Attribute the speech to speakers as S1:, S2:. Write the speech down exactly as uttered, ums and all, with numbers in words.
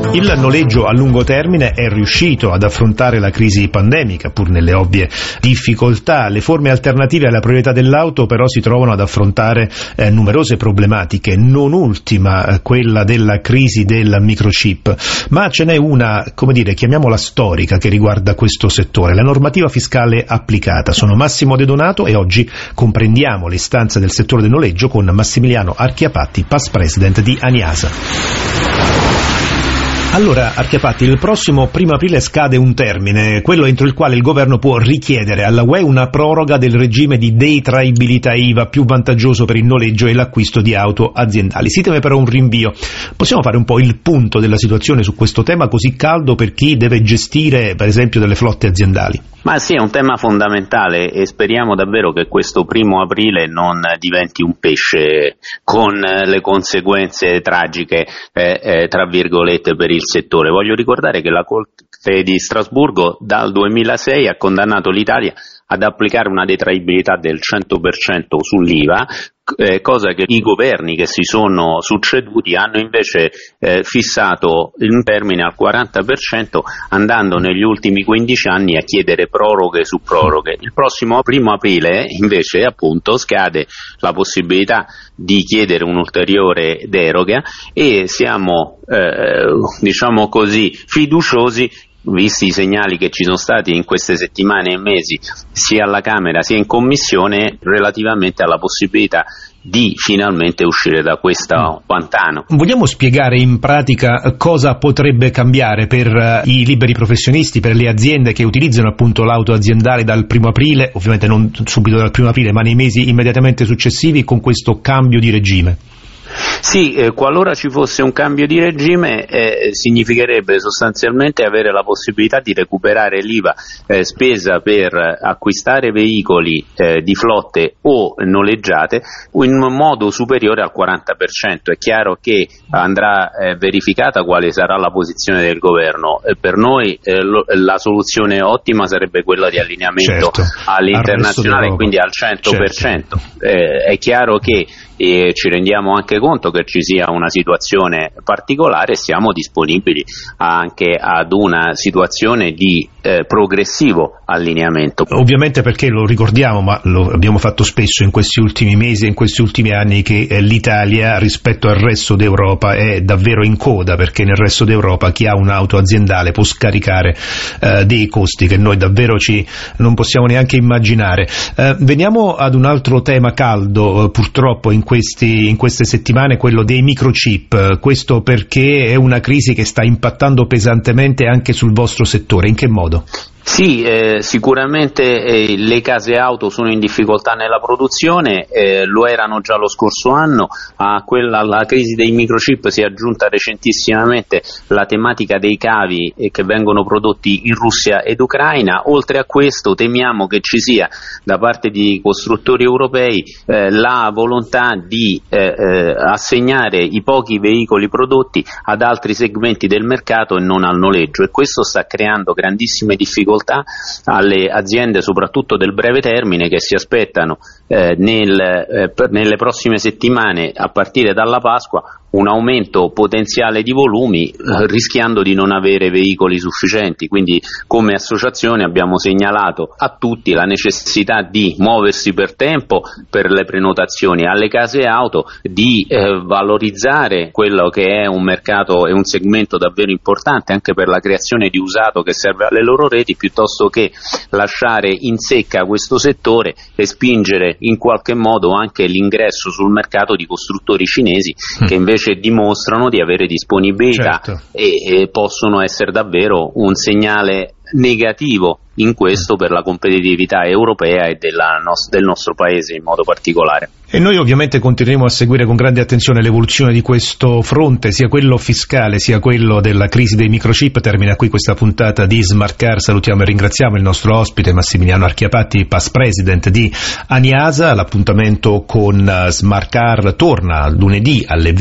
S1: Il noleggio a lungo termine è riuscito ad affrontare la crisi pandemica, pur nelle ovvie difficoltà. Le forme alternative alla proprietà dell'auto però si trovano ad affrontare eh, numerose problematiche, non ultima eh, quella della crisi del microchip, ma ce n'è una, come dire, chiamiamola storica, che riguarda questo settore, la normativa fiscale applicata. Sono Massimo De Donato e oggi comprendiamo le istanze del settore del noleggio con Massimiliano Archiapatti, past president di Aniasa. Allora, Archiapatti, il prossimo primo aprile scade un termine, quello entro il quale il governo può richiedere alla U E una proroga del regime di detraibilità I V A più vantaggioso per il noleggio e l'acquisto di auto aziendali. Si teme però un rinvio. Possiamo fare un po' il punto della situazione su questo tema così caldo per chi deve gestire, per esempio, delle flotte aziendali?
S2: Ma sì, è un tema fondamentale e speriamo davvero che questo primo aprile non diventi un pesce con le conseguenze tragiche, eh, eh, tra virgolette, per il settore. Voglio ricordare che la Corte di Strasburgo dal duemilasei ha condannato l'Italia ad applicare una detraibilità del cento per cento sull'I V A, eh, cosa che i governi che si sono succeduti hanno invece eh, fissato in termine al quaranta per cento, andando negli ultimi quindici anni a chiedere proroghe su proroghe. Il prossimo primo aprile invece appunto scade la possibilità di chiedere un'ulteriore deroga e siamo eh, diciamo così fiduciosi, visti i segnali che ci sono stati in queste settimane e mesi sia alla Camera sia in Commissione relativamente alla possibilità di finalmente uscire da questo pantano.
S1: Vogliamo spiegare in pratica cosa potrebbe cambiare per uh, i liberi professionisti, per le aziende che utilizzano appunto l'auto aziendale dal primo aprile, ovviamente non subito dal primo aprile, ma nei mesi immediatamente successivi, con questo cambio di regime?
S2: Sì, eh, qualora ci fosse un cambio di regime eh, significherebbe sostanzialmente avere la possibilità di recuperare l'I V A eh, spesa per acquistare veicoli eh, di flotte o noleggiate in modo superiore al quaranta per cento. È chiaro che andrà eh, verificata quale sarà la posizione del governo. Eh, per noi eh, lo, la soluzione ottima sarebbe quella di allineamento
S1: certo,
S2: all'internazionale, quindi al cento per cento. Certo. Eh, è chiaro che e ci rendiamo anche conto che ci sia una situazione particolare e siamo disponibili anche ad una situazione di eh, progressivo allineamento.
S1: Ovviamente, perché lo ricordiamo, ma lo abbiamo fatto spesso in questi ultimi mesi e in questi ultimi anni, che eh, l'Italia rispetto al resto d'Europa è davvero in coda, perché nel resto d'Europa chi ha un'auto aziendale può scaricare eh, dei costi che noi davvero ci non possiamo neanche immaginare. Eh, veniamo ad un altro tema caldo, eh, purtroppo in Questi, in queste settimane, quello dei microchip. Questo perché è una crisi che sta impattando pesantemente anche sul vostro settore. In che modo?
S2: Sì, eh, sicuramente eh, le case auto sono in difficoltà nella produzione, eh, lo erano già lo scorso anno. A quella, alla crisi dei microchip si è aggiunta recentissimamente la tematica dei cavi eh, che vengono prodotti in Russia ed Ucraina. Oltre a questo temiamo che ci sia da parte di costruttori europei eh, la volontà di eh, eh, assegnare i pochi veicoli prodotti ad altri segmenti del mercato e non al noleggio, e questo sta creando grandissime difficoltà alle aziende soprattutto del breve termine, che si aspettano eh, nel, eh, per, nelle prossime settimane, a partire dalla Pasqua, un aumento potenziale di volumi, eh, rischiando di non avere veicoli sufficienti. Quindi come associazione abbiamo segnalato a tutti la necessità di muoversi per tempo per le prenotazioni alle case auto, di eh, valorizzare quello che è un mercato e un segmento davvero importante anche per la creazione di usato che serve alle loro reti, piuttosto che lasciare in secca questo settore e spingere in qualche modo anche l'ingresso sul mercato di costruttori cinesi mm. che invece dimostrano di avere disponibilità certo. e, e possono essere davvero un segnale negativo in questo per la competitività europea e della nos- del nostro paese in modo particolare.
S1: E noi ovviamente continueremo a seguire con grande attenzione l'evoluzione di questo fronte, sia quello fiscale sia quello della crisi dei microchip. Termina qui questa puntata di Smart Car. Salutiamo e ringraziamo il nostro ospite Massimiliano Archiapatti, past president di Aniasa. L'appuntamento con Smart Car torna lunedì alle